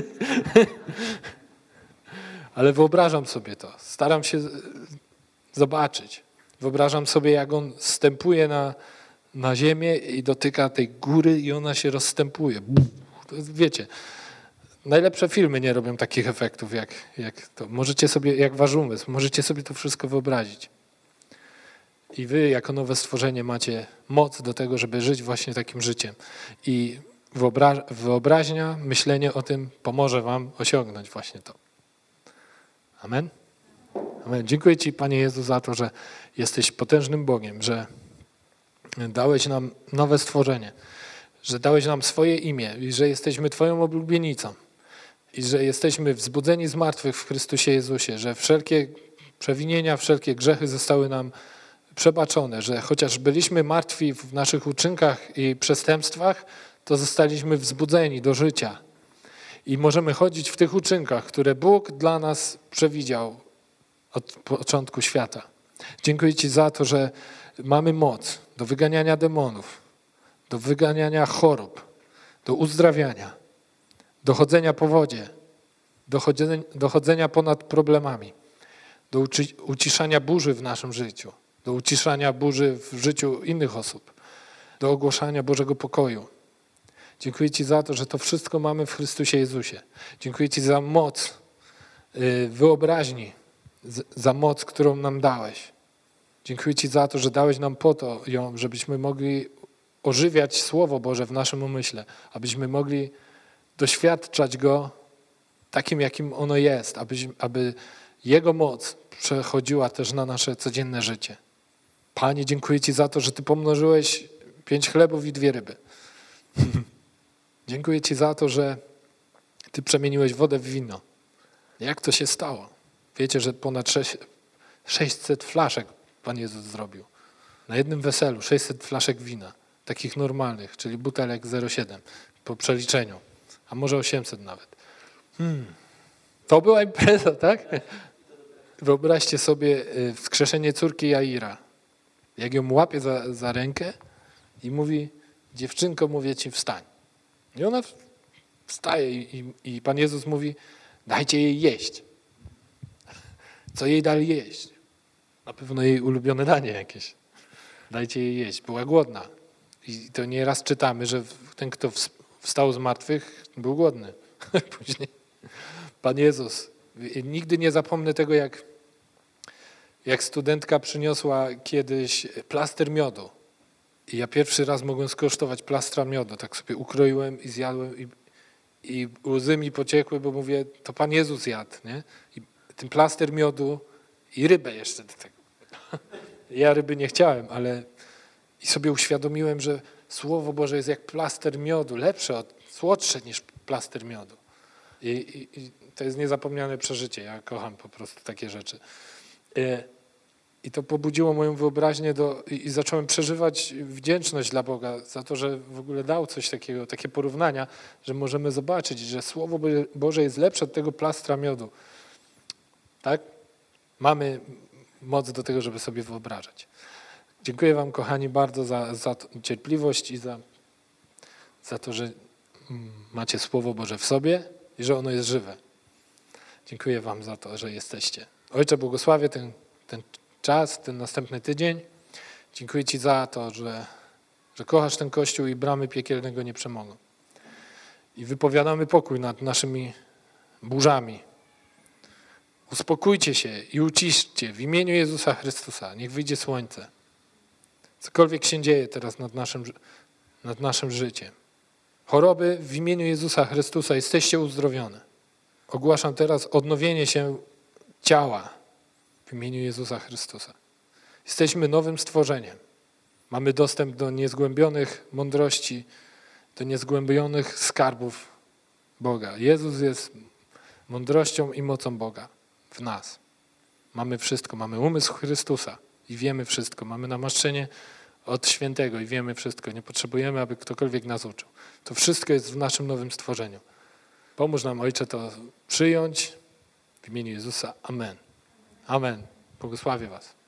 Ale wyobrażam sobie to. Staram się zobaczyć. Wyobrażam sobie, jak On zstępuje na, na ziemię i dotyka tej góry i ona się rozstępuje. To jest, wiecie, najlepsze filmy nie robią takich efektów jak, jak to. Możecie sobie, jak wasz umysł, możecie sobie to wszystko wyobrazić. I wy jako nowe stworzenie macie moc do tego, żeby żyć właśnie takim życiem. I wyobra- wyobraźnia, myślenie o tym pomoże wam osiągnąć właśnie to. Amen? Amen. Dziękuję Ci, Panie Jezu, za to, że jesteś potężnym Bogiem, że dałeś nam nowe stworzenie, że dałeś nam swoje imię i że jesteśmy Twoją oblubienicą i że jesteśmy wzbudzeni z martwych w Chrystusie Jezusie, że wszelkie przewinienia, wszelkie grzechy zostały nam przebaczone, że chociaż byliśmy martwi w naszych uczynkach i przestępstwach, to zostaliśmy wzbudzeni do życia. I możemy chodzić w tych uczynkach, które Bóg dla nas przewidział od początku świata. Dziękuję Ci za to, że mamy moc do wyganiania demonów, do wyganiania chorób, do uzdrawiania, do chodzenia po wodzie, do chodzenia, do chodzenia ponad problemami, do uci, uciszania burzy w naszym życiu, do uciszania burzy w życiu innych osób, do ogłaszania Bożego pokoju. Dziękuję Ci za to, że to wszystko mamy w Chrystusie Jezusie. Dziękuję Ci za moc wyobraźni, za moc, którą nam dałeś. Dziękuję Ci za to, że dałeś nam po to ją, żebyśmy mogli ożywiać Słowo Boże w naszym umyśle, abyśmy mogli doświadczać Go takim, jakim ono jest, aby, aby Jego moc przechodziła też na nasze codzienne życie. Panie, dziękuję Ci za to, że Ty pomnożyłeś pięć chlebów i dwie ryby. Dziękuję Ci za to, że Ty przemieniłeś wodę w wino. Jak to się stało? Wiecie, że ponad sześćset flaszek Pan Jezus zrobił. Na jednym weselu sześćset flaszek wina. Takich normalnych, czyli butelek zero przecinek siedem po przeliczeniu. A może osiemset nawet. Hmm. To była impreza, tak? Wyobraźcie sobie wskrzeszenie córki Jaira. Jak ją łapie za, za rękę i mówi, dziewczynko, mówię Ci, wstań. I ona wstaje i, i, i Pan Jezus mówi, dajcie jej jeść. Co jej dali jeść? Na pewno jej ulubione danie jakieś. Dajcie jej jeść. Była głodna. I to nieraz czytamy, że ten, kto wstał z martwych, był głodny. Później Pan Jezus. Nigdy nie zapomnę tego, jak, jak studentka przyniosła kiedyś plaster miodu. I ja pierwszy raz mogłem skosztować plastra miodu. Tak sobie ukroiłem i zjadłem i, i łzy mi pociekły, bo mówię, to Pan Jezus jadł. Nie? I ten plaster miodu i rybę jeszcze do tego. Ja ryby nie chciałem, ale i sobie uświadomiłem, że Słowo Boże jest jak plaster miodu, lepsze, słodsze niż plaster miodu. I, i, i to jest niezapomniane przeżycie. Ja kocham po prostu takie rzeczy. I to pobudziło moją wyobraźnię do, i, i zacząłem przeżywać wdzięczność dla Boga za to, że w ogóle dał coś takiego, takie porównania, że możemy zobaczyć, że Słowo Boże jest lepsze od tego plastra miodu. Tak? Mamy moc do tego, żeby sobie wyobrażać. Dziękuję Wam, kochani, bardzo za, za cierpliwość i za, za to, że macie Słowo Boże w sobie i że ono jest żywe. Dziękuję Wam za to, że jesteście. Ojcze, błogosławię ten, ten czas, ten następny tydzień. Dziękuję Ci za to, że, że kochasz ten Kościół i bramy piekielnego nie przemogą. I wypowiadamy pokój nad naszymi burzami. Uspokójcie się i uciszcie w imieniu Jezusa Chrystusa. Niech wyjdzie słońce. Cokolwiek się dzieje teraz nad naszym, nad naszym życiem. Choroby w imieniu Jezusa Chrystusa jesteście uzdrowione. Ogłaszam teraz odnowienie się ciała w imieniu Jezusa Chrystusa. Jesteśmy nowym stworzeniem. Mamy dostęp do niezgłębionych mądrości, do niezgłębionych skarbów Boga. Jezus jest mądrością i mocą Boga w nas. Mamy wszystko, mamy umysł Chrystusa i wiemy wszystko. Mamy namaszczenie od świętego i wiemy wszystko. Nie potrzebujemy, aby ktokolwiek nas uczył. To wszystko jest w naszym nowym stworzeniu. Pomóż nam, Ojcze, to przyjąć w imieniu Jezusa. Amen. Amen. Błogosławię Was.